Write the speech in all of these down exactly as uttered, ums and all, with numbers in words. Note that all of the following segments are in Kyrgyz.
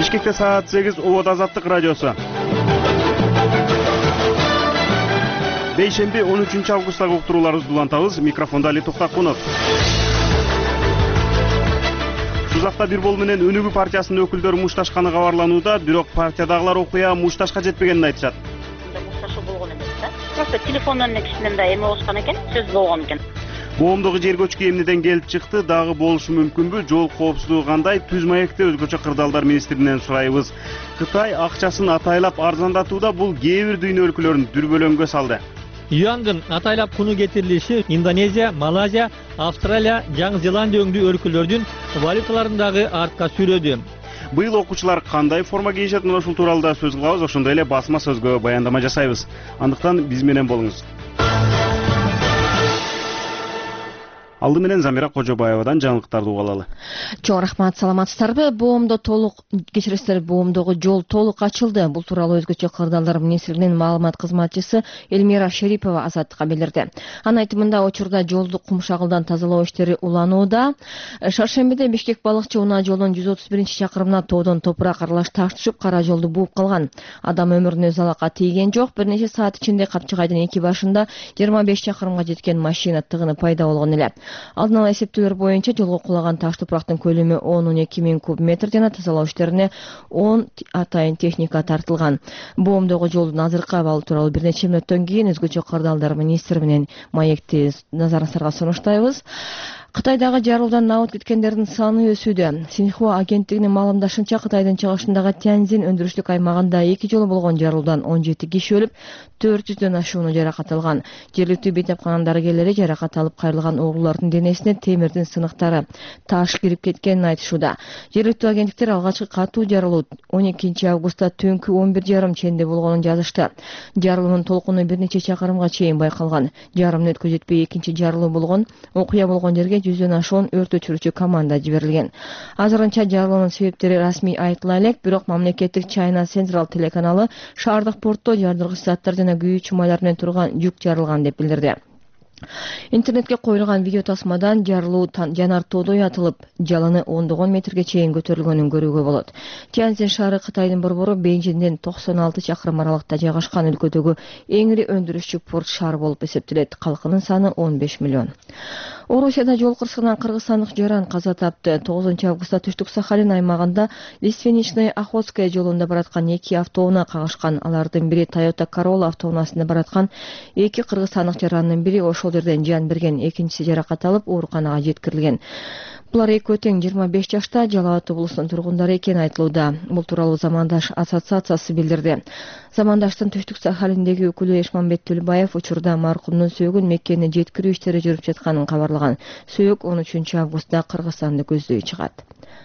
Бишкекте саат сегиз Обод Азаттык радиосу. Бейшемби он үчүнчү августтагы уктурууларыбызды улантабыз. Микрофонда Али Туктакунов. Сузакта бир бол менен Өнүгүү партиясынын өкүлдөрү мушташканы кабарланууда, бирок партиядагылар окуя мушташка жетпегенин айтышат. Мушташы болгон эмес да. Просто телефондон эле кишинен да эме болушкан экен, сөз болгон экен. Боомдогу жер көчкү эмнеден келип чыкты, дагы болушу мүмкүнбү? Жол коопсуздугу кандай? Түз маекте өзгөчө кырдаалдар министринен сурайбыз. Кытай акчасын атайлап арзандатууда бул кээ бир дүйнө өлкөлөрүн дүрбөлөңгө салды. Юандын атайлап куну кетирилиши Индонезия, Малайзия, Австралия, Жаңы Зеландия өңдүү өлкөлөрдүн валюталарындагы артка сүрөдү. Быйыл окуучулар кандай форма кийишет, мына ушул тууралуу да сөз кылабыз, ошондой эле басма сөзгө баяндама жасайбыз. Андыктан биз менен болуңуз. Алды менен Замира Кожобаевадан жаңылыктарды угалалы. Чоң рахмат, саламатсыздарбы? Боомдо толук кечиресиздер, боомдогу жол толук ачылды. Бул тууралуу өзгөчө кырдаалдар министрлигинин маалымат кызматчысы Эльмира Шерипова Азаттыкка билдирди. Анын айтымында, учурда жолду кумшагылдан тазалоо иштери уланууда. Шаршембиде Бишкек балыкчы унаа жолунун жүз отуз биринчи чакырымына тоодон топурак аралаш таш түшүп, кара жолду бууп калган. Адам өмүрүнө залалга тийген жок. Бир нече саат ичинде Капчыгайдын эки башында жыйырма беш чакырымга жеткен машина тыгыны пайда болгон эле. Алдын ала эсептөөлөр боюнча жолго кулаган таш топурактын көлөмү он он эки миң куб метр жана тазалоо иштерине он атайын техника тартылган. Боомдогу жолдун азыркы абалы тууралуу бир нече мүнөттөн кийин өзгөчө кырдаалдар министри менен маекти назарыңыздарга сунуштайбыз. Кытайдагы жарылуудан набыт кеткендердин саны өсүүдө. Синьхуа агенттигинин маалымдашынча, Кытайдын чыгышындагы Тяньзин өндүрүштүк аймагында эки жолу болгон жарылуудан он жети киши өлүп, төрт жүздөн ашууну жаракат алган. Жергиликтүү бейтапкананын дарыгерлери жаракат алып кайрылган угулардын денесине темирдин сыныктары, таш кирип кеткенин айтышууда. Жергиликтүү агенттиктер алгачкы катуу жарылуу он экинчи августта түнкү он бир жарым ченде болгонун жазышты. Жарылуунун толкуну бир нече чакырымга чейин байкалган. Жарым мүнөткө жетпей экинчи жарылуу болгон. Окуя болгон жерге жүздөн ашуун өрт өчүрүүчү команда жиберилген. Азырынча жарылуунун себептери расмий айтыла элек, бирок мамлекеттик China Central телеканалы шаардык портто жардыргыч заттар жана күйүүчү майлар менен турган жүк жарылган деп билдирди. Интернетке коюлган видео тасмадан жарылуу жанар тоодой атылып, жалыны ондогон метрге чейин көтөрүлгөнүн көрүүгө болот. Тяньзин шаары Кытайдын борбору Бейжиңден токсон алты чакырым аралыкта жайгашкан өлкөдөгү эң ири өндүрүшчү порт шаар болуп эсептелет. Калкынын саны он беш миллион. Орусияда жол кырсыгынан кыргызстандык жаран каза тапты. тогузунчу августта Түштүк Сахалин аймагында Лиственничная Охотская жолунда бараткан эки автоунаа кагышкан. Алардын бири Toyota Corolla автоунаасында бараткан. Эки кыргызстандык жарандын бири ошол жерден жан берген, экинчиси жаракат алып ооруканага жеткирилген. Булар экөө тең жыйырма беш жашта, Жалал Абад облусунун тургундары экени айтылууда. Бул тууралуу Замандаш ассоциациясы билдирди. Замандаштын Түштүк Сахалиндеги өкүлү Эшмамбет Төлбаев учурда маркумдун сөөгүн Меккене жеткирүү иштери жүрүп жатканын кабарлаган. Сөөк он үчүнчү августта Кыргызстанды көздөй чыгат.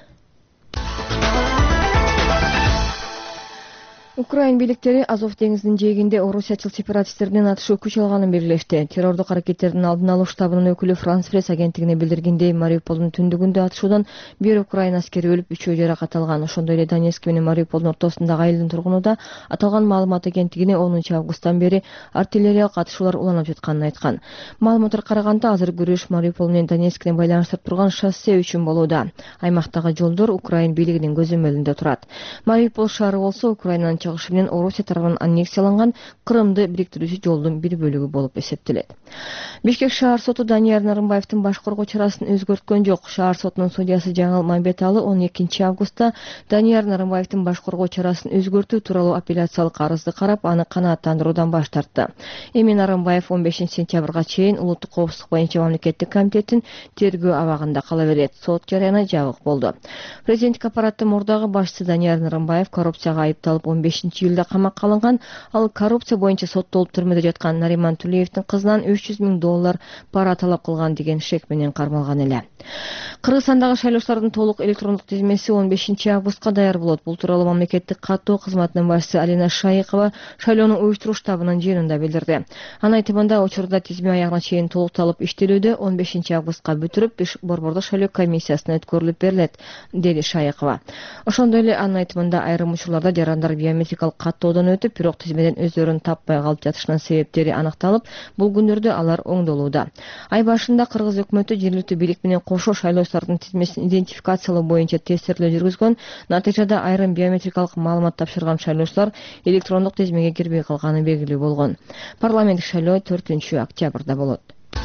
Украин бийликтери Азов деңизинин жээгинде орусиячыл сепаратисттердин атышуу күч алганын белгилешти. Террордук аракеттердин алдын алуу штабынын өкүлү Франс Пресс агенттигине билдиргендей, Мариуполдун түндүгүндө атышуудан бир украин аскери өлүп, үчөө жаракат алган. Ошондой эле Донецк менен Мариуполдун ортосундагы айылдын тургуну да аталган маалымат агенттигине онунчу августтан бери артиллериялык атышуулар уланып жатканын айткан. Маалыматтарга караганда, азыр күрөш Мариупол менен Донецкни байланыштырып турган шоссе үчүн болууда. Аймактагы жолдор Украин бийлигинин көзөмөлүндө турат. Мариуполь шаары болсо Украинанын чыгышы менен Орусия тарабынан аннексияланган Крымды бириктирүүчү жолдун бир бөлүгү болуп эсептелет. Бишкек шаар соту Данияр Нарымбаевдин баш коргоо чарасын өзгөрткөн жок. Шаар сотунун судьясы Жаңыл Мамбеталы он экинчи августта Данияр Нарымбаевдин баш коргоо чарасын өзгөртүү тууралуу апелляциялык арызды карап, аны канааттандыруудан баш тартты. Эми Нарымбаев он бешинчи сентябрга чейин улуттук коопсуздук боюнча мамлекеттик комитеттин тергөө абагында кала берет. Сот жарыяны жабык болду. Президенттик аппараттын мурдагы башчысы Данияр Нарымбаев коррупцияга айыпталып он бешинчи июлда камакка алынган. Ал коррупция боюнча соттолуп түрмөдө жаткан Нариман Тулеевдин кызынан үч жүз миң доллар пара талап кылган деген шек менен кармалган эле. Кыргызстандагы шайлоочулардын толук электрондук тизмеси он бешинчи августка даяр болот. Бул тууралуу мамлекеттик каттоо кызматынын башчысы Алина Шайыкова шайлоону уюштуруу штабынын жыйынында билдирди. Анын айтымында, учурда тизме аягына чейин толукталып иштелүүдө, он бешинчи августка бүтүрүп борбордук шайлоо комиссиясына өткөрүлүп берилет, деди Шайыкова. Ошондой эле анын айтымында, айрым учурларда жарандар биометрик биометрикалык каттоодон өтүп, бирок тизмеден өздөрүн таппай калып жатышынын себептери аныкталып, бул күндөрдө алар оңдолууда. Ай башында Кыргыз өкмөтү жергиликтүү бийлик менен кошо шайлоочулардын тизмесин идентификациялоо боюнча тестирлөө жүргүзгөн. Натыйжада айрым биометрикалык маалымат тапшырган шайлоочулар электрондук тизмеге кирбей калганы белгилүү болгон. Парламенттик шайлоо төртүнчү октябрда болот.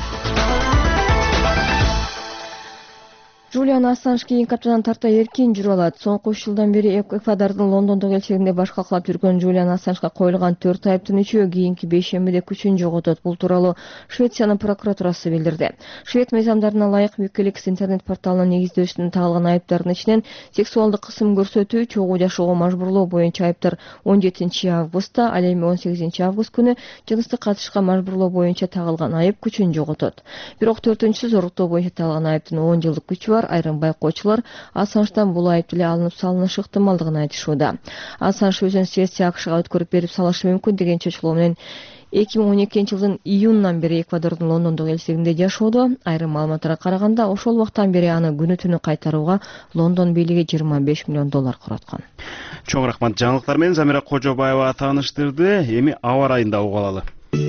Жулиан Ассанж кийинки аптадан тарта эркин жүрүп алат. Соңку үч жылдан бери Эквадордун Лондондогу элчилигинде баш калкалап жүргөн Жулиан Ассанжга коюлган төрт айыптын үчөө кийинки бейшембиде күчүн жоготот. Бул тууралуу Швециянын прокуратурасы билдирди. Швед мыйзамдарына ылайык Wikileaks интернет порталынын негиздөөсүнөн тагылган айыптардын ичинен сексуалдык кысым көрсөтүү, чогуу жашоого мажбурлоо боюнча айыптар он жетинчи августта, ал эми он сегизинчи август күнү жыныстык катышка мажбурлоо боюнча тагылган айып күчүн жоготот. Бирок төртүнчүсү зорлуктоо боюнча тагылган айыптын он жылдык күчү бар. Айрым байкоочулар Ассанждан бул айып деле алынып салынышы ыктымалдыгын айтышууда. Ассанж өзүн Швеция АКШга өткөрүп берип салышы мүмкүн деген чечилоо менен эки миң он экинчи жылдын июнунан бери Эквадордун Лондондогу элчилигинде жашоодо. Айрым маалыматтарга караганда, ошол убактан бери аны күнү түнү кайтарууга Лондон бийлиги жыйырма беш миллион доллар короткон. Чоң рахмат. Жаңылыктар менен Замира Кожобаева тааныштырды. Эми аба ырайында угуп алалы.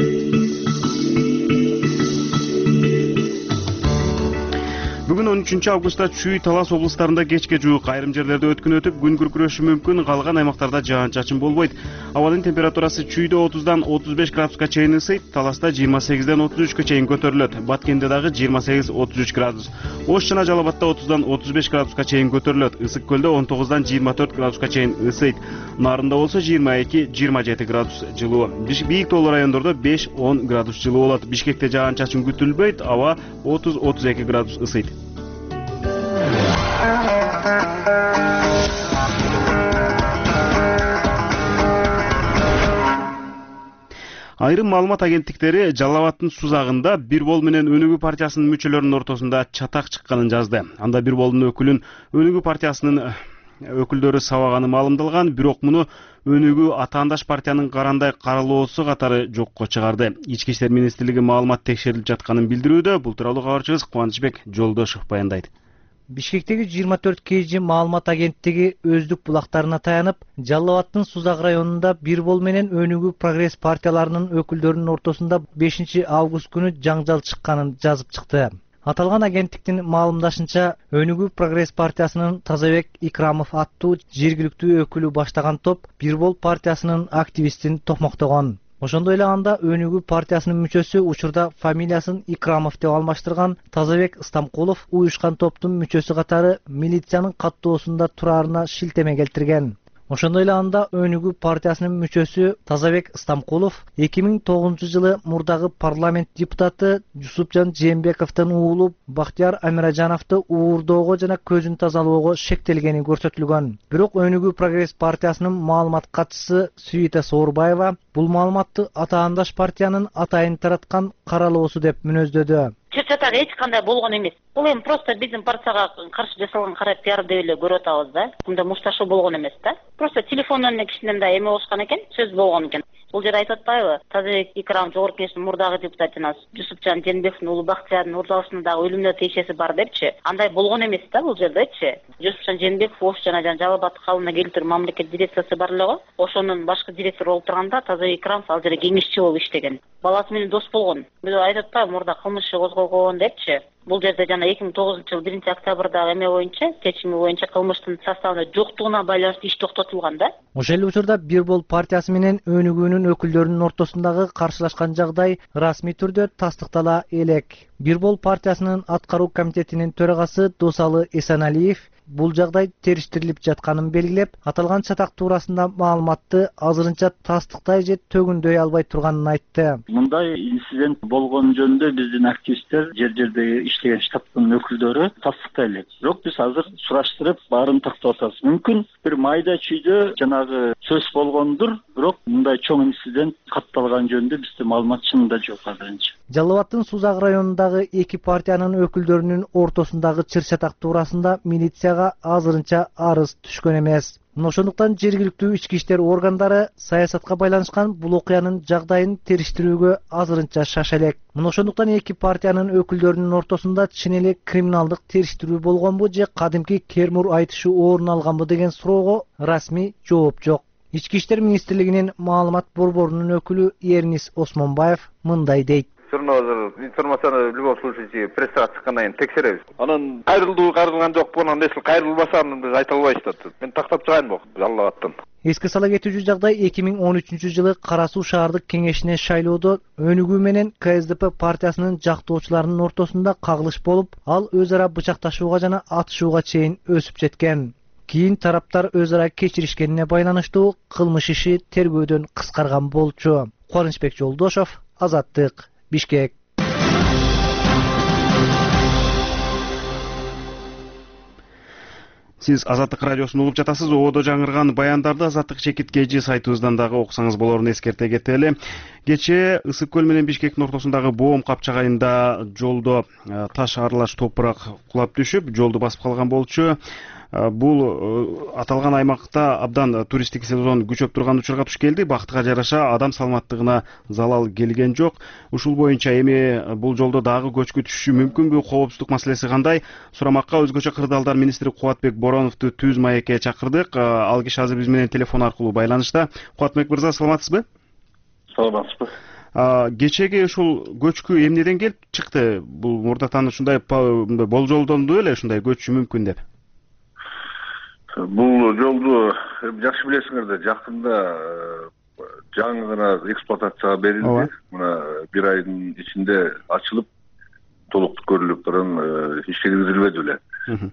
Бүгүн он үчүнчү августта Чүй, Талас облустарында кечке жуук айрым жерлерде өткүн өтүп, күн күркүрөшү мүмкүн, калган аймактарда жаан-чачын болбойт. Абанын температурасы Чүйдө отуздан отуз беш градуска чейин ысыйт, Таласта жыйырма сегизден отуз үчкө чейин көтөрүлөт. Баткенде дагы жыйырма сегиз отуз үч градус. Ош жана Жалал Абадта отузддан отуз беш градуска чейин көтөрүлөт. Ысык көлдө он тогуздан жыйырма төрт градуска чейин ысыйт. Нарында болсо жыйырма эки жыйырма жети градус жылуу. Бийик тоолуу райондордо беш он градус жылуу болот. Бишкекте жаан-чачын күтүлбөйт, аба отуз отуз эки градус ысыйт. Айрым маалымат агенттиктери Жалал Абадтын Сузагында Бир Бол менен Өнүгүү партиясынын мүчөлөрүнүн ортосунда чатак чыкканын жазды. Анда Бир Болдун өкүлүн Өнүгүү партиясынын өкүлдөрү сабаганы маалымдалган, бирок муну Өнүгүү атаандаш партиянын карандай каралоосу катары жокко чыгарды. Ички иштер министрлиги маалымат текшерилип жатканын билдирүүдө. Бул тууралуу кабарчыбыз Кубанычбек Жолдошов баяндайт. Бишкектеги жыйырма төрт кей жи маалымат агенттиги өздүк булактарына таянып, Жалал Абадтын Сузак районунда Бир Бол менен Өнүгүү прогресс партияларынын өкүлдөрүнүн ортосунда бешинчи август күнү жаңжал чыкканын жазып чыкты. Аталган агенттиктин маалымдашынча, Өнүгүү прогресс партиясынын Тазабек Икрамов аттуу жергиликтүү өкүлү баштаган топ Бир Бол партиясынын активистин токмоктогон. Ошондой эле анда Өнүгүү партиясынын мүчөсү учурда фамилиясын Икрамов деп алмаштырган Тазабек Стамкулов уюшкан топтун мүчөсү катары милициянын каттоосунда тураарына шилтеме келтирген. Ошондой эле анда Өнүгүү партиясынын мүчөсү Тазабек Стамкулов эки миң тогузунчу жылы мурдагы парламент депутаты Жусупжан Жээнбековдун уулу Бактияр Амиражановду уурдоого жана көзүн тазалоого шектелгени көрсөтүлгөн. Бирок Өнүгүү прогресс партиясынын маалымат катчысы Сүйүта Соорбаева бул маалыматты атаандаш партиянын атайын тараткан каралоосу деп мүнөздөдү. Чыр-чатак эч кандай болгон эмес. Бул эми просто биздин партияга каршы жасалган кара пиар деп эле көрүп атабыз да. Мындай мушташуу болгон эмес да. Просто телефондон кишинен да эме болушкан экен, сөз болгон экен. Бул жерде айтып атпайбы? Тазабек Икрам жогорку кеңештин мурдагы депутаты жана Жусупжан Жээнбековдун уулу Бактиярдын уурдалышында дагы өлүмдө тиешеси бар депчи. Андай болгон эмес да бул жердечи. Жусупжан Жээнбеков Ош жана Жалал Абад калыбына келтирүү мамлекет дирекциясы бар эле го. Ошонун башкы директор болуп турганда Тазабек Икрам ал жерде кеңешчи болуп иштеген. Баласы менен дос болгон. Бул айтып атпайбы мурда кылмыш козголгон депчи. Бул жерде жана эки миң тогузунчу жыл биринчи октябрдагы эме боюнча, чечими боюнча кылмыштын составында жоктугуна байланыштуу иш токтотулган да. Ошол эле учурда Бир Бол партиясы менен Өнүгүүнүн өкүлдөрүнүн ортосундагы каршылашкан жагдай расмий түрдө тастыктала элек. Бир Бол партиясынын аткаруу комитетинин төрагасы Досалы Эсеналиев бул жагдай териштирилип жатканын белгилеп, аталган чатак туурасында маалыматты азырынча тастыктай же төгүндөй албай турганын айтты. Мындай инцидент болгон жөнүндө биздин активисттер жер жерде иштеген штабтын өкүлдөрү тастыктай элек. Бирок биз азыр сураштырып баарын тактап атабыз. Мүмкүн бир майда чүйдө жанагы сөз болгондур, бирок мындай чоң инцидент катталган жөнүндө бизде маалымат чынында жок азырынча. Жалал Абадтын Сузак районундагы эки партиянын өкүлдөрүнүн ортосундагы чыр-чатак туурасында милицияга азырынча арыз түшкөн эмес. Ошондуктан жергиликтүү ички иштер органдары саясатка байланышкан бул окуянын жагдайын териштирүүгө азырынча шаша элек. Ошондуктан эки партиянын өкүлдөрүнүн ортосунда чын эле криминалдык териштирүү болгонбу же кадимки кермур айтышуу орун алганбы деген суроого расмий жооп жок. Ички иштер министрлигинин маалымат борборунун өкүлү Эрнис Осмонбаев мындай дейт. Азыр информацияны в любом случае пресс-га чыккандан кийин текшеребиз. Анан кайрылдуу кайрылган жокпу, анан эсил кайрылбаса аны айта албайбыз. Мен тактап чыгайм Жалал-Абадтан. Эске сала кетүүчү жагдай эки миң он үчүнчү жылы Кара Суу шаардык кеңешине шайлоодо Өнүгүү менен Ка Эс Де Пе партиясынын жактоочуларынын ортосунда кагылыш болуп, ал өз ара бычакташууга жана атышууга чейин өсүп жеткен. Кийин тараптар өз ара кечиришкенине байланыштуу кылмыш иши тергөөдөн кыскарган болчу. Кубанычбек Жолдошов, Азаттык, Бишкек. Сиз Азаттык радиосун угуп жатасыз. Оодо жаңырган баяндарды Азаттык чекитке эжи сайтыбыздан дагы окусаңыз болорун эскерте кетели. Кечээ Ысык көл менен Бишкектин ортосундагы Боом капчагайында жолдо таш аралаш топурак кулап түшүп, жолду басып калган болчу. Бул аталган аймакта абдан туристтик сезон күчөп турган учурга туш келди. Бактыга жараша адам саламаттыгына залал келген жок. Ушул боюнча эми бул жолдо дагы көчкү түшүшү мүмкүнбү? Коопсуздук маселеси кандай? Сурамакка өзгөчө кырдаалдар министри Кубатбек Бороновду түз маекке чакырдык. Ал киши азыр биз менен телефон аркылуу байланышта. Кубатбек мырза, саламатсызбы? Саламатсызбы. Кечеги ушул көчкү эмнеден келип чыкты? Бул мурдатан ушундай болжолдонду эле ушундай көчүшү мүмкүн деп. Бул жолду жакшы билесиңер да, жакында жаңы гана эксплуатацияга берилди. Мына бир айдын ичинде ачылып, толук көрүлүп турган ишке киргизилбеди эле.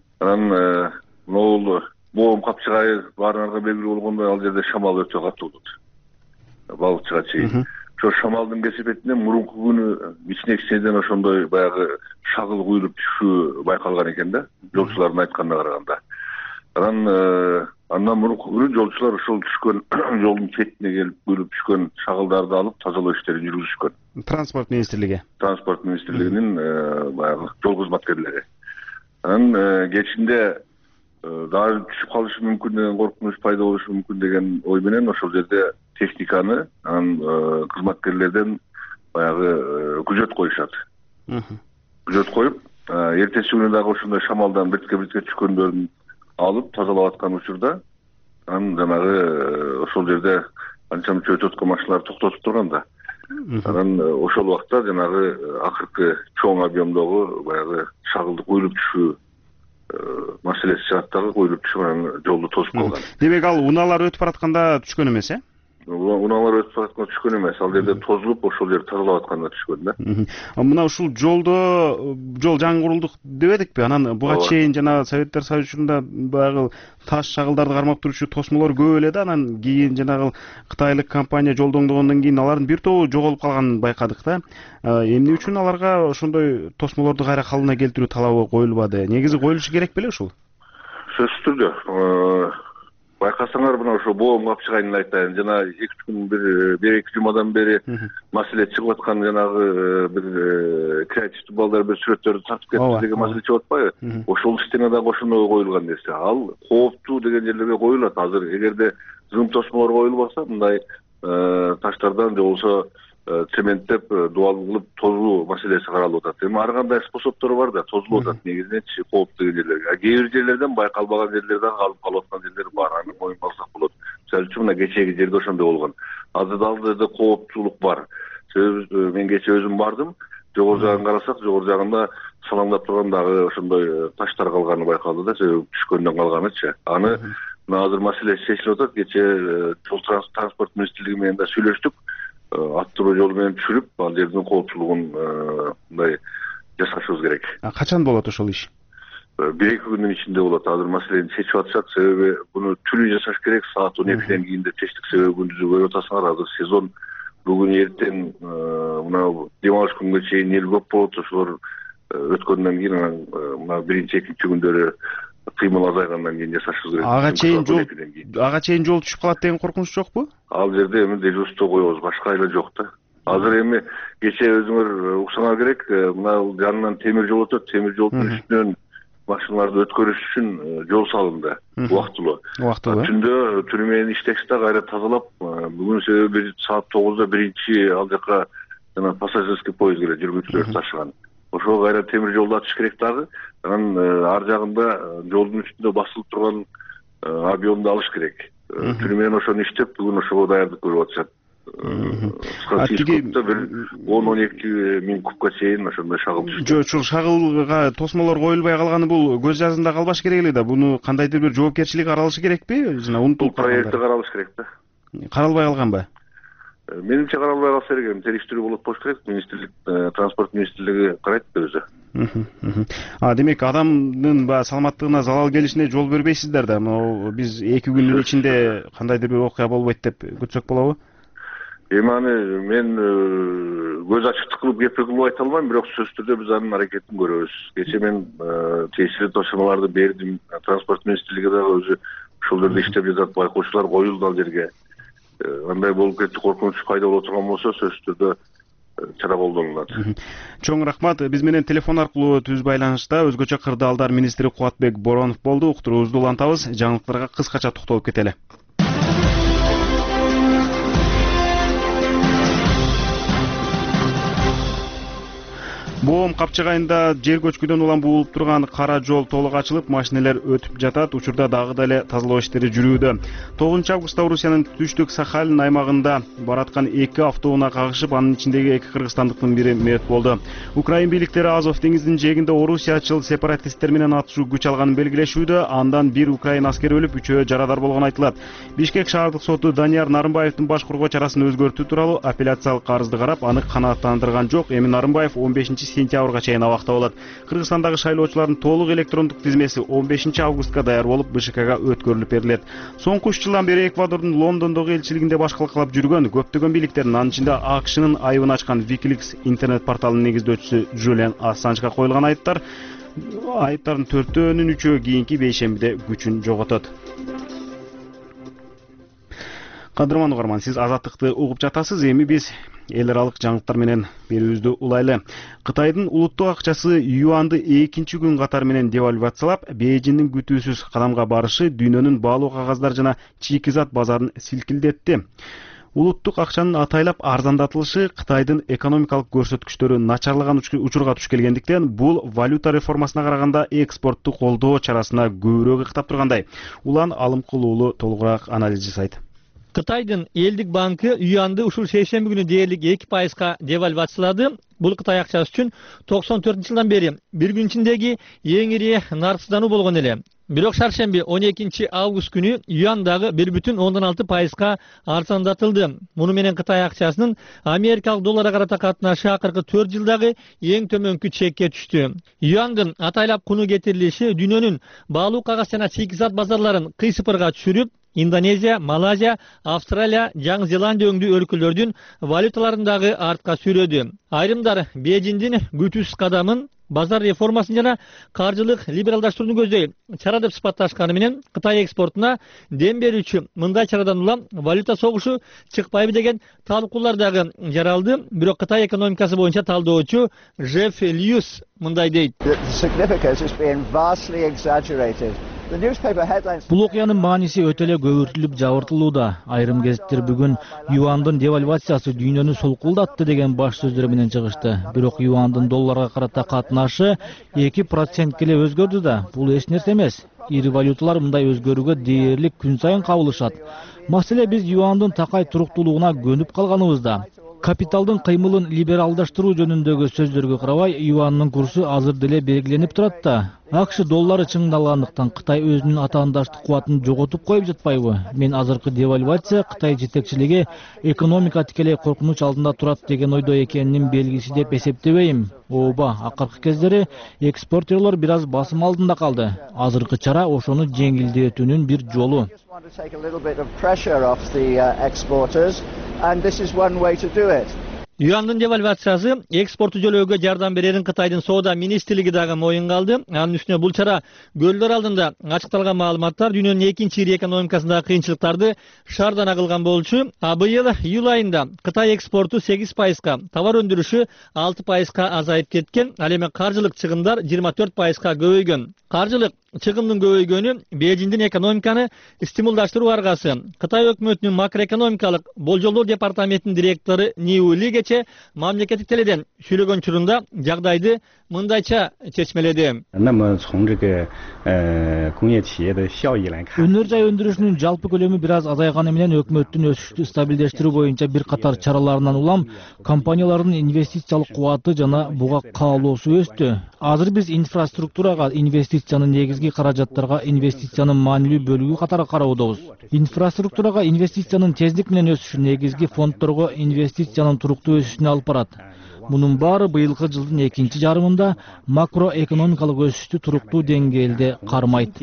Анан могул Боом капчыгайы баарыңарга белгилүү болгондой, ал жерде шамал өтө катуу болот. Балыкчыга чейин. Ошо шамалдын кесепетинен мурунку күнү ичине-ичинеден ошондой баягы шагыл куюлуп түшүү байкалган экен да, жолчулардын айтканына караганда. Анан андан мурунку күнү жолчулар ошол түшкөн жолдун четине келип куюлуп түшкөн шагылдарды алып тазалоо иштерин жүргүзүшкөн. Транспорт министрлиги. Транспорт министрлигинин баягы жол кызматкерлери. Анан кечинде дагы түшүп калышы мүмкүн деген коркунуч пайда болушу мүмкүн деген ой менен ошол жерде техниканы, анан кызматкерлерден баягы күзөт коюшат. Күзөт коюп, эртеси күнү дагы ошондой шамалдан бетке-бетке түшкөндөрүн алып тазалап аткан учурда анан жанагы ошол жерде анча мынча өтүп аткан машиналар токтотуп турган да. Анан ошол убакта жанагы акыркы чоң объемдогу баягы шагылды куюлуп түшүү маселеси чыгат дагы, куюлуп түшүп анан жолду тосуп калган. Демек ал унаалар өтүп баратканда түшкөн эмес, э? Унаалар өтүп баратканда түшкөн эмес, ал жерде тозулуп ошол жерди тазалап атканда түшкөн да. Мына ушул жолдо жол жаңы курулдук дебедикпи? Анан буга чейин жана Советтер Союзунда баягы таш шагылдарды кармап турчу тосмолор көп эле да, анан кийин жанагы кытайлык компания жолду оңдогондон кийин алардын бир тобу жоголуп калганын байкадык да. Эмне үчүн аларга ошондой тосмолорду кайра калыбына келтирүү талабы коюлбады? Негизи коюлушу керек беле ушул? Сөзсүз түрдө. Байкасаңар, мына ошо Боом капчыгайын айтайын, жана эки күн бир бир эки жумадан бери маселе чыгып аткан жанагы бир креативдүү балдар бир сүрөттөрдү тартып кетти деген маселе чыгып атпайбы? Ошол иштене дагы ошондой коюлган нерсе. Ал кооптуу деген жерлерге коюлат. Азыр эгерде зым тосмолор коюлбаса, мындай таштардан же болбосо цементтеп дуал кылып тозуу маселеси каралып атат. Эми ар кандай способтору бар да, тозулуп атат негизиненчи кооптуу деген жерлерге. Кээ бир жерлерден байкалбаган жерлерден калып калып аткан жерлер бар, аны моюнга алсак болот. Мисалы үчүн мына кечээги жерде ошондой болгон. Азыр ал жерде кооптуулук бар. Себеби мен кечээ өзүм бардым, жогору жагын карасак, жогору жагында салаңдап турган дагы ошондой таштар калганы байкалды да, себеби түшкөндөн калганычы. Аны мына азыр маселеси чечилип атат. Кечээ жол транспорт министрлиги менен да сүйлөштүк. Аттыруу жолу менен түшүрүп, ал жердин коопчулугун мындай жасашыбыз керек. Качан болот ошол иш? бир эки күндүн ичинде болот. Азыр маселени чечип атышат, себеби буну түнү жасаш керек, саат он экиден кийин деп чечтик. Себеби күндүзү көрүп атасыңар, азыр сезон бүгүн эртең мына дем алыш күнгө чейин эл көп болот. Ошолор өткөндөн кийин анан мына биринчи экинчи күндөрү кыймыл азайгандан кийин жасашыбыз керек. Ага чейин жол ага чейин жол түшүп калат деген коркунуч жокпу? Ал жерде эми дежурство коебуз, башка эле жок да. Азыр эми кечээ өзүңөр уксаңар керек, мына жанынан темир жол өтөт, темир жолдун үстүнөн машиналарды өткөрүш үчүн жол салынды убактылуу. Убактылуу. Түндө түнү менен иштешти да, кайра тазалап, бүгүн себеби саат тогузда биринчи ал жака жана пассажирский поезд келет, жүргүнчүлөрдү ташыган. Ошого кайра темир жолду ачыш керек дагы. Анан ар жагында жолдун үстүндө басылып турган объемду алыш керек. Түнү менен ошону иштеп, бүгүн ошого даярдык көрүп атышат. Скотта бир он он эки миң кубка чейин ошондой шагыл түштү. Жок, ушул шагылга тосмолор коюлбай калганы бул көз жазында калбаш керек эле да. Буну кандайдыр бир жоопкерчилик каралышы керекпи? Жана унутулуп калган. Проекти каралыш керек да. Каралбай калганбы? Менимче каралбай калса керек. Териштирүү болуп коюш керек. Министрлик, транспорт министрлиги карайт да өзү. А демек адамдын баягы саламаттыгына залал келишине жол бербейсиздер да. Могу биз эки күндүн ичинде кандайдыр бир окуя болбойт деп күтсөк болобу? Эми аны мен көз ачыктык кылып кепил кылып айта албайм, бирок сөзсүз түрдө биз анын аракетин көрөбүз. Кечээ мен тиешелүү тапшырмаларды бердим. Транспорт министрлиги дагы өзү ушул жерде иштеп жатат, байкоочулар коюлду ал жерге. Андай болуп кетти, коркунуч пайда боло турган болсо сөзсүз түрдө чара колдонулат. Чоң рахмат. Биз менен телефон аркылуу түз байланышта өзгөчө кырдаалдар министри Кубатбек Боронов болду. Уктуруубузду улантабыз. Жаңылыктарга кыскача токтолуп кетели. Боом Капчыгайында жер көчкүдөн улам буулуп турган кара жол толук ачылып, машинелер өтүп жатат. Учурда дагы деле тазалоо иштери жүрүүдө. тогузунчу августта Орусиянын түштүк Сахалин аймагында бараткан эки автоунаа кагышып, анын ичиндеги эки кыргызстандыктын бири мерт болду. Украин бийликтери Азов деңизинин жээгинде орусиячыл сепаратисттер менен атышуу күч алганын белгилешүүдө. Андан бир украин аскери өлүп, үчөө жарадар болгону айтылат. Бишкек шаардык соту Данияр Нарымбаевдин башкаруу чарасын өзгөртүү тууралуу апелляциялык арызды карап, аны канааттандырган жок. Эми Нарымбаев он бешинчи сентябрга чейин абакта болот. Кыргызстандагы шайлоочулардын толук электрондук тизмеси он бешинчи августка даяр болуп, БШКга өткөрүлүп берилет. Соңку үч жылдан бери Эквадордун Лондондогу элчилигинде башкалкалап жүргөн көптөгөн бийликтердин, анын ичинде АКШнын айыбын ачкан Wikileaks интернет порталынын негиздөөчүсү Джулиан Ассанжга коюлган айыптар, айыптардын төртөөнүн үчөө кийинки бейшембиде күчүн жоготот. Кадырман угарман, сиз Азаттыкты угуп жатасыз. Эми биз эл аралык жаңылыктар менен берүүбүздү улайлы. Кытайдын улуттук акчасы юанды экинчи күн катары менен девальвациялап, Бейжиңдин күтүүсүз кадамга барышы дүйнөнүн баалуу кагаздар жана чийки-зат базарын силкилдетти. Улуттук акчанын атайлап арзандатылышы Кытайдын экономикалык көрсөткүчтөрү начарлаган учурга туш келгендиктен, бул валюта реформасына караганда экспортту колдоо чарасына көбүрөөк ыктап тургандай. Улан Алымкулуулу толугураак анализ жасайт. Кытайдын элдик банкы юанды ушул шейшемби күнү дээрлик эки пайызга девальвациялады. Бул Кытай акчасы үчүн токсон төртүнчү жылдан бери бир күн ичиндеги эң ири нарксыздануу болгон эле. Бирок шаршемби он экинчи август күнү юан дагы бир бүтүн ондон алты пайызга арзандатылды. Муну менен Кытай акчасынын америкалык долларга карата катнашы акыркы төрт жылдагы эң төмөнкү чекке түштү. Юандын атайлап куну кетирилиши дүйнөнүн баалуу кагаз жана чийки-зат базарларын кыйсыпырга түшүрүп, Индонезия, Малайзия, Австралия, Жаңы Зеландия өңдүү өлкөлөрдүн валюталарындагы артка сүйрөдү. Айрымдар Бейжиңдин күтүүсүз кадамын базар реформасын жана каржылык либералдаштырууну көздөй чара деп сыпатташканы менен Кытай экспортуна дем берүүчү мындай чарадан улам валюта согушу чыкпайбы деген талкуулар дагы жаралды. Бирок Кытай экономикасы боюнча талдоочу Жеф Льюис мындай дейт. Бул окуянын мааниси өтө эле көбүртүлүп жабыртылууда. Айрым гезиттер бүгүн юандын девальвациясы дүйнөнү солкулдатты деген баш сөздөр менен чыгышты. Бирок юандын долларга карата катнашы эки процентке эле өзгөрдү да. Бул эч нерсе эмес. Ири валюталар мындай өзгөрүүгө дээрлик күн сайын кабылышат. Маселе биз юандын такай туруктуулугуна көнүп калганыбызда. Капиталдын кыймылын либералдаштыруу жөнүндөгү сөздөргө карабай, юандын курсу азыр деле белгиленип турат да. АКШ доллары чыңдалгандыктан Кытай өзүнүн атаандаштык кубатын жоготуп коюп жатпайбы? Мен азыркы девальвация Кытай жетекчилиги экономика тикелей коркунуч алдында турат деген ойдо экенинин белгиси деп эсептебейм. Ооба, акыркы кездери экспортерлор бир аз басым алдында калды. Азыркы чара ошону жеңилдетүүнүн бир жолу. Юандын девальвациясы экспорту жөлөөгө жардам берерин Кытайдын соода министрлиги дагы моюнга алды. Анын үстүнө бул чара көлдөр алдында ачыкталган маалыматтар дүйнөнүн экинчи ири экономикасындагы кыйынчылыктарды шаардан агылган болчу. А быйыл июль айында Кытай экспорту сегиз пайызга, товар өндүрүшү алты пайызга азайып кеткен. Ал эми каржылык чыгымдар жыйырма төрт пайызга көбөйгөн. Каржылык чыгымдын көбөйгөнү Бейжиңдин экономиканы стимулдаштыруу аргасы. Кытай өкмөтүнүн макроэкономикалык болжолдоо департаментинин директору Ниу Ли кече мамлекеттик теледен сүйлөгөн учурунда жагдайды мындайча чечмеледи. Өнөр жай өндүрүшүнүн жалпы көлөмү бир аз азайганы менен өкмөттүн өсүштү стабилдештирүү боюнча бир катар чараларынан улам компаниялардын инвестициялык кубаты жана буга каалоосу өстү. Азыр биз инфраструктурага инвестициянын негизги каражаттарга инвестициянын маанилүү бөлүгү катары кароодобуз. Инфраструктурага инвестициянын тездик менен өсүшү негизги фонддорго инвестициянын туруктуу өсүшүнө алып барат. Мунун баары быйылкы жылдын экинчи жарымында макроэкономикалык өсүштү туруктуу деңгээлде кармайт.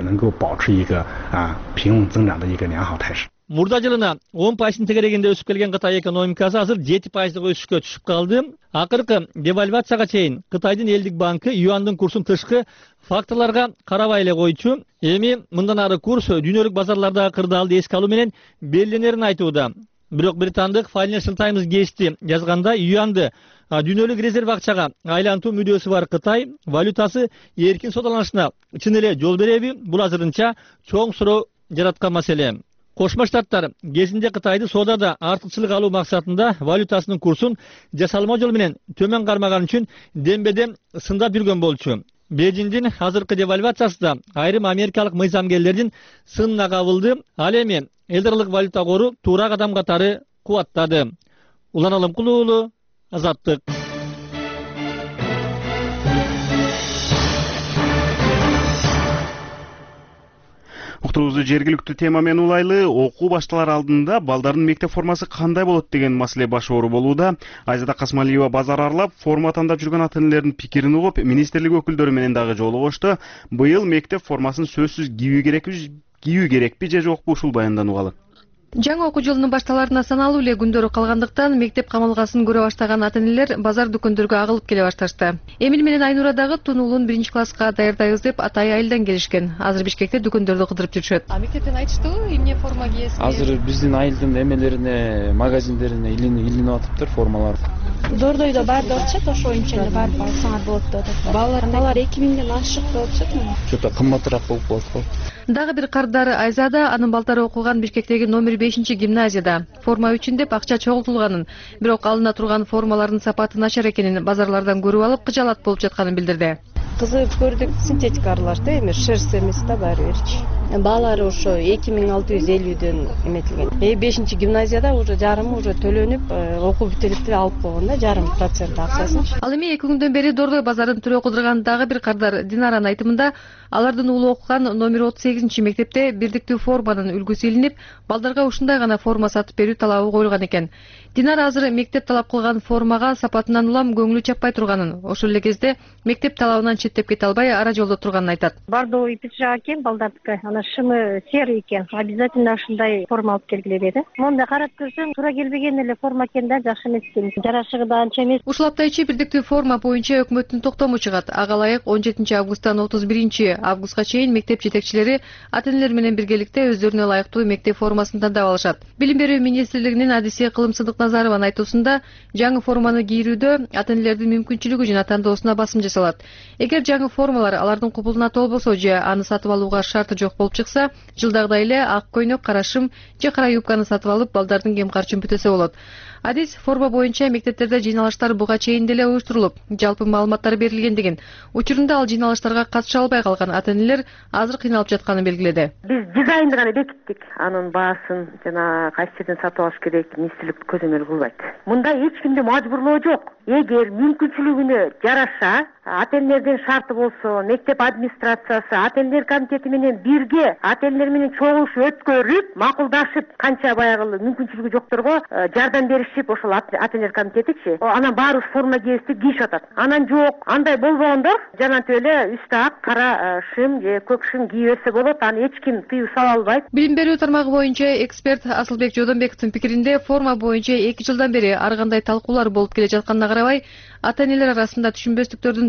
Мурда жылына он пайыздын тегерегинде өсүп келген Кытай экономикасы азыр жети пайыздык өсүшкө түшүп калды. Акыркы девальвацияга чейин Кытайдын элдик банкы юандын курсун тышкы факторлорго карабай эле койчу. Эми мындан ары курс дүйнөлүк базарлардагы кырдаалды эске алуу менен белгиленерин айтууда. Бирок британдык Financial Times гезити жазганда юанды дүйнөлүк резерв акчага айлантуу мүдөөсү бар Кытай валютасы эркин саудаланышына чын эле жол береби? Бул азырынча чоң суроо жараткан маселе. Кошмо Штаттар кезинде Кытайды соодада артыкчылык алуу максатында валютасынын курсун жасалма жол менен төмөн кармаган үчүн дембедем сындап жүргөн болчу. Бейжиңдин азыркы девальвациясы да айрым америкалык мыйзамгерлердин сынына кабылды. Ал эми элдарлык валюта кору туура кадам катары кубаттады. Улан Алымкул уулу, Азаттык. Уктуруубузду жергиликтүү тема менен улайлы. Окуу башталар алдында балдардын мектеп формасы кандай болот деген маселе баш оору болууда. Айзада Касмалиева базар аралап, форма тандап жүргөн ата энелердин пикирин угуп, министрлик өкүлдөрү менен дагы жолугушту. Быйыл мектеп формасын сөзсүз кийүү керекпи, кийүү керекпи же жокпу, ушул баяндан угалы. Жаңы окуу жылынын башталарына саналуу эле күндөрү калгандыктан мектеп камалгасын көрө баштаган ата энелер базар дүкөндөргө агылып келе башташты. Эмил менен Айнура дагы тун уулун биринчи класска даярдайбыз деп Атай айылдан келишкен. Азыр Бишкекте дүкөндөрдү кыдырып жүрүшөт. А мектептен айтыштыбы эмне форма кийесиз? Азыр биздин айылдын эмелерине, магазиндерине илинип атыптыр формалар. Дордойдо баарды атышат, ошо боюнча эле барып алсаңар болот деп атат. Балдар эки миңден ашык деп атышат. Чөтө кымбатыраак болуп калат го. Дагы бир кардары Айзада анын балдары окуган Бишкектеги номер бешинчи гимназияда форма үчүн деп акча чогултулганын, бирок алына турган формалардын сапаты начар экенин базарлардан көрүп алып, кыжалат болуп жатканын билдирди. Кызыгып көрдүк, синтетикалар да, эми шерсть эмес да баары бирчи. Баалары ошо эки миң алты жүз элүүдөн эметилген. Э бешинчи гимназияда уже жарымы уже төлөнүп, окуу бүтүп эле алып койгон да, жарым процент акчасын. Ал эми эки күндөн бери Дордой базарын түрө кыдырган дагы бир кардар Динаранын айтымында алардын уулу окуган номер отуз сегизинчи мектепте бирдиктүү форманын үлгүсү илинип, балдарга ушундай гана форма сатып берүү талабы коюлган экен. Динара азыр мектеп талап кылган формага сапатынан улам көңүлү чаппай турганын, ошол эле кезде мектеп талабынан четтеп кете албай ара жолдо турганын айтат. Бордовый пиджак экен балдардыкы, ана шымы серый экен. Обязательно ушундай форма алып келгиле dedi. Монда карап көрсөң, туура келбеген эле форма экен да, жакшы эмес экен. Жарашыгы да анча эмес. Ушул апта ичи бирдиктүү форма боюнча өкмөттүн токтому чыгат. Ага ылайык он жетинчи августтан отуз биринчи августка чейин мектеп жетекчилери ата энелер менен биргеликте өздөрүнө ылайыктуу мектеп формасын тандап алышат. Билим берүү министрлигинин адиси Кылымсыздык Назарованын айтуусунда, жаңы форманы кийүүдө ата энелердин мүмкүнчүлүгү жана тандоосуна басым жасалат. Эгер жаңы формалар алардын купулуна толбосо же аны сатып алууга шарты жок болуп чыкса, жылдагыдай эле ак көйнөк, кара шым же кара юбканы сатып алып, балдардын кем карчын бүтөсө болот. Адис форма боюнча мектептерде жыйналыштар буга чейин деле уюштурулуп, жалпы маалыматтар берилгендигин, учурунда ал жыйналыштарга катыша албай калган ата энелер азыр кыйналып жатканын белгиледи. Биз дизайнды гана бекиттик, анын баасын жана кайсы жерден сатып алыш керек, министрлик көзөмөл кылбайт. Мында эч кимди мажбурлоо жок. Эгер мүмкүнчүлүгүнө жараша, ата энелердин шарты болсо, мектеп администрациясы ата энелер комитети менен бирге ата энелер менен чогулуш өткөрүп, макулдашып, канча баягы мүмкүнчүлүгү жокторго жардам беришип, ошол ата энелер комитетичи, анан баарыбыз форма кийебиз деп кийишип атат. Анан жок, андай болбогондор жанагынтип эле үстү ак, кара шым же көк шым кийип берсе болот, аны эч ким тыюу сала албайт. Билим берүү тармагы боюнча эксперт Асылбек Жодонбековдун пикиринде, форма боюнча эки жылдан бери ар кандай талкуулар болуп келе жатканына карабай, ата энелер арасында түшүнбөстүктөрдүн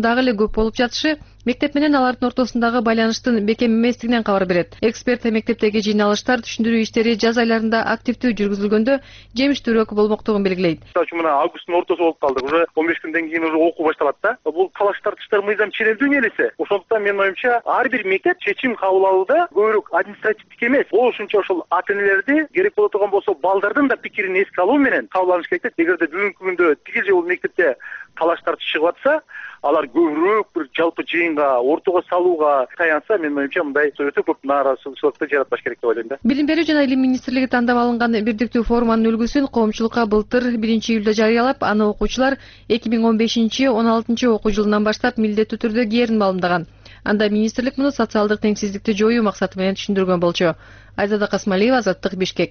дагы эле көп болуп жатышы мектеп менен алардын ортосундагы байланыштын бекем эместигинен кабар берет. Эксперт мектептеги жыйналыштар түшүндүрүү иштери жаз айларында активдүү жүргүзүлгөндө жемиштүүрөөк болмоктугун белгилейт. Мына августтун ортосу болуп калдык. Уже он беш күндөн кийин уже окуу башталат да. Бул талаш тартыштар мыйзам ченемдүү нерсе. Ошондуктан менин оюмча ар бир мектеп чечим кабыл алууда көбүрөөк административдик эмес, болушунча ошол ата энелерди керек боло турган болсо балдардын да пикирин эске алуу менен кабыл алыш керек. Эгерде бүгүнкү күндө тигил же бул мектепте талаш тартыш чыгып атса, алар көбүрөөк бир жалпы жыйынга, ортого салууга таянса, менин оюмча мындай өтө көп нааразычылыкты жаратпаш керек деп ойлойм да. Билим берүү жана илим министрлиги тандап алынган бирдиктүү форманын үлгүсүн коомчулукка былтыр биринчи июлда жарыялап, аны окуучулар эки миң он бешинчи он алтынчы окуу жылынан баштап милдеттүү түрдө кээрин маалымдаган. Анда министрлик муну социалдык теңсиздикти жоюу максаты менен түшүндүргөн болчу. Айзада Касмалиева, Азаттык, Бишкек.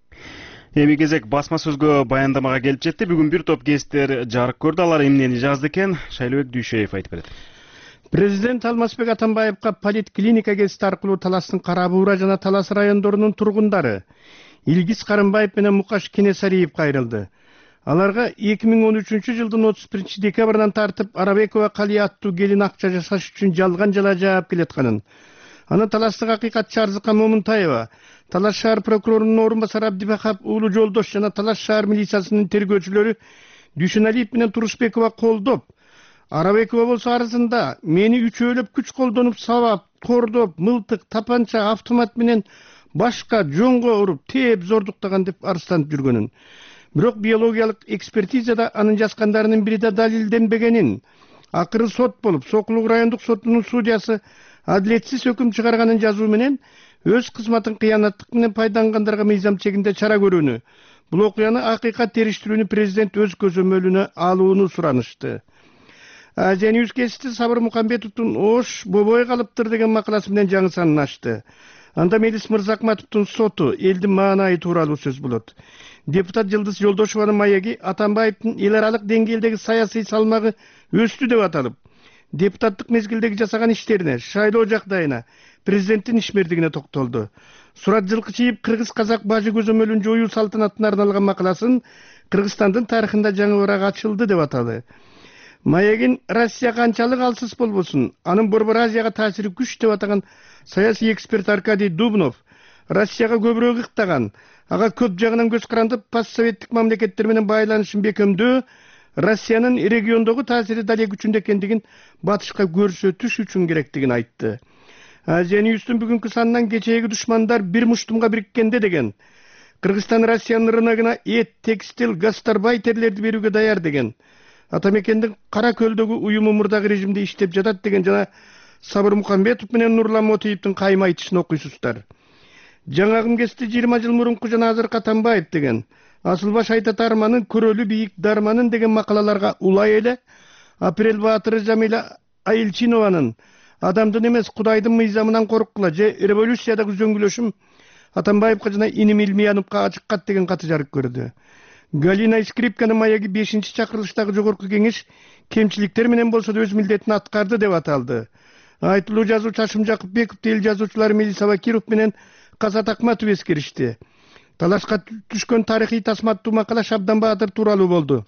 Эми кезек басма сөзгө баяндамага келип жетти. Бүгүн бир топ гесттер жарык көрдү. Алар эмнени жазды экен? Шайлообек Дүйшөев айтып берет. Президент Алмазбек Атамбаевга поликлиника гезити аркылуу Таластын Кара Буура жана Талас райондорунун тургундары Илгиз Карымбаев менен Мукаш Кенесариев кайрылды. Аларга эки миң он үчүнчү жылдын отуз биринчи декабрынан тартып Арабекова Калия аттуу келин акча жасаш үчүн жалган жала жаап келатканын. Аны Таластык акыйкатчы Арзыка Момунтаева, Талас шаар прокурорунун орун басары Абдибахап Уулу Жолдош жана Талас шаар милициясынын тергөөчүлөрү Дүйшөналиев менен Турушбекова колдоп, Арабекова болсо арызында мени үчөөлөп күч колдонуп сабап, кордоп, мылтык, тапанча, автомат менен башка жоңго уруп, тээп зордуктаган деп арызданып жүргөнүн. Бирок биологиялык экспертизада анын жазгандарынын бири да далилденбегенин, акыры сот болуп, Сокулук райондук сотунун судьясы адилетсиз өкүм чыгарганын жазуу менен өз кызматын кыянаттык менен пайдалангандарга мыйзам чегинде чара көрүүнү, бул окуяны акыйкат териштирүүнү президент өз көзөмөлүнө алууну суранышты. Азия Ньюс гезити Сабыр Мукамбетовдун «Ош бобой калыптыр» деген макаласы менен жаңы санын ачты. Анда Мелис Мырзакматовдун соту элдин маанайы тууралуу сөз болот. Депутат Жылдыз Жолдошованын маеги Атамбаевдин эл аралык деңгээлдеги саясий салмагы өстү деп аталып, депутаттык мезгилдеги жасаган иштерине, шайлоо жагдайына, президенттин ишмердигине токтолду. Сурат Жылкычиев Кыргыз казак бажы көзөмөлүн жоюу салтанатына арналган макаласын Кыргызстандын тарыхында жаңы урак ачылды деп атады. Маегин Россия канчалык алсыз болбосун, анын Борбор Азияга таасири күч деп атаган саясий эксперт Аркадий Дубнов Россияга көбүрөөк ыктаган, ага көп жагынан көз карандып, постсоветтик мамлекеттер менен байланышын бекемдөө Россиянын региондогу таасири дале күчүндө экендигин батышка көрсөтүш үчүн керектигин айтты. Азия Ньюстун бүгүнкү санынан кечээги душмандар бир муштумга бириккенде деген, Кыргызстан Россиянын рыногуна эт, текстил, гастарбайтерлерди берүүгө даяр деген, Атамекендин Кара Көлдөгү уюму мурдагы режимде иштеп жатат деген жана Сабыр Мукамбетов менен Нурлан Мотиевдин кайма айтышын окуйсуздар. Жаңагым кести жыйырма жыл мурунку жана азыркы Атамбаев деген, Асылбаш Айтат Арманын көрөлү бийик дарманын деген макалаларга улай эле Апрель Баатыры Жамиля Айылчинованын адамдын эмес Кудайдын мыйзамынан корккула же революциядагы зөңгүлөшүм Атамбаевга жана иним Илмияновго ачыккат деген каты жарык көрдү. Галина Скрипканын маеги бешинчи чакырылыштагы жогорку кеңеш кемчиликтер менен болсо да өз милдетин аткарды деп аталды. Айтылуу жазуучу Ашым Жакупбековду эл жазуучулары Мелиса Бакиров менен Казат Акматов эскеришти. Талашка түшкөн тарыхый тасматтуу макала Шабдан Баатыр тууралуу болду.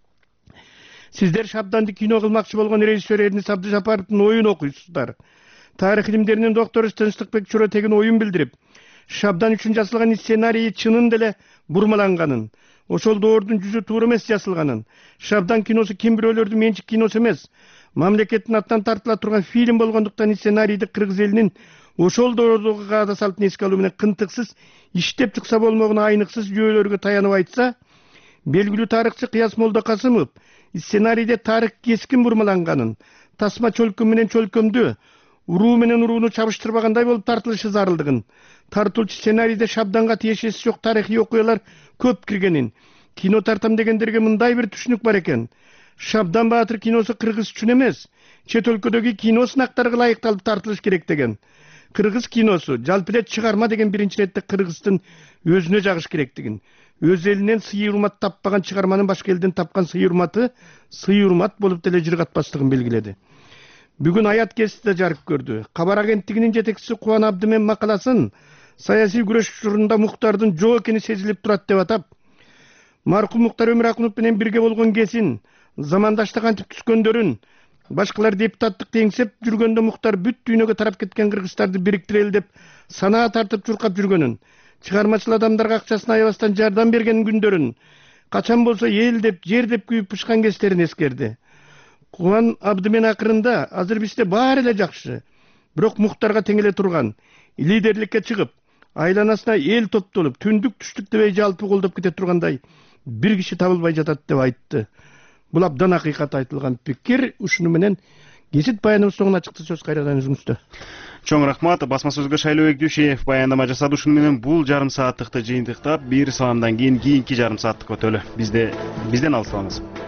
Сиздер Шабданды кино кылмакчы болгон режиссер Эрнис Абдыжапаровдун оюн окуйсуздар. Тарых илимдеринин доктору Тынчтыкбек Чуротегин оюн билдирип, Шабдан үчүн жазылган сценарийи чынын деле бурмаланганын, ошол доордун жүзү туура эмес жасалганын, Шабдан киносу ким бирөөлөрдүн менчик киносу эмес, мамлекеттин атынан тартыла турган фильм болгондуктан сценарийди кыргыз элинин ошол доордогу каада салтын эске алуу менен кынтыксыз иштеп чыкса болмогун айныксыз жүйөлөргө таянып айтса, белгилүү тарыхчы Кыяс Молдокасымов сценарийде тарых кескин бурмаланганын, тасма чөлкөм менен чөлкөмдү, уруу менен урууну чабыштырбагандай болуп тартылышы зарылдыгын, тартылчу сценарийде Шабданга тиешеси жок тарыхый окуялар көп киргенин, кино тартам дегендерге мындай бир түшүнүк бар экен. Шабдан Баатыр киносу кыргыз үчүн эмес, чет өлкөдөгү кино сынактарга ылайыкталып тартылыш керек деген. Кыргыз киносу жалпы эле чыгарма деген биринчи иретте кыргыздын өзүнө жагыш керектигин, өз элинен сый урмат таппаган чыгарманын башка элден тапкан сый урматы сый урмат болуп деле жыргатпастыгын белгиледи. Бүгүн Аят гезити жарык көрдү. Кабар агенттигинин жетекчиси Кубан Абдымен макаласын саясий күрөш учурунда Муктардын жок экени сезилип турат деп атап, маркум Муктар Өмүракунов менен бирге болгон кезин, замандаштык антип түскөндөрүн, башкалар депутаттыкты эңсеп жүргөндө Муктар бүт дүйнөгө тарап кеткен кыргыздарды бириктирели деп санаа тартып чуркап жүргөнүн, чыгармачыл адамдарга акчасын аябастан жардам берген күндөрүн, качан болсо эл деп, жер деп күйүп пышкан кездерин эскерди. Кубан Абдымен акырында азыр бизде баары эле жакшы, бирок Муктарга тең эле турган, лидерликке чыгып, айланасына эл топтолуп, түндүк түштүк дебей жалпы колдоп кете тургандай бир киши табылбай жатат деп айтты. Бул абдан акыйкат айтылган пикир. Ушуну менен гезит баяныбыз соңуна чыкты. Сөз кайрадан өзүңүздө. Чоң рахмат. Басма сөзгө Шайлообек Дүйшеев баяндама жасады. Ушуну менен бул жарым сааттыкты жыйынтыктап, бир саламдан кийин кийинки жарым сааттыкка өтөлү. Бизде бизден алыстабаңыз.